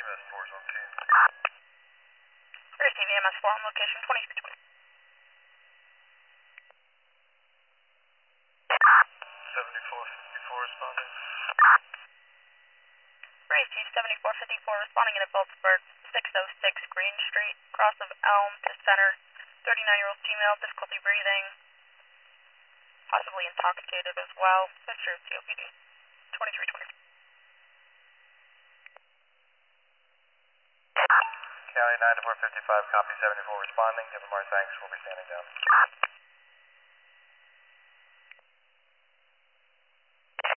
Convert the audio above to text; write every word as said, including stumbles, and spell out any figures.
M S four is on scene. Receive E M S four on location twenty-three twenty. seventy-four fifty-four responding. Receive seventy-four fifty-four responding in Beltsburg, six oh six Green Street, cross of Elm to Center, thirty-nine-year-old female, difficulty breathing, possibly intoxicated as well. History of C O P D. twenty-three twenty. County nine four fifty-five, copy seventy-four responding. Give them our thanks. We'll be standing down.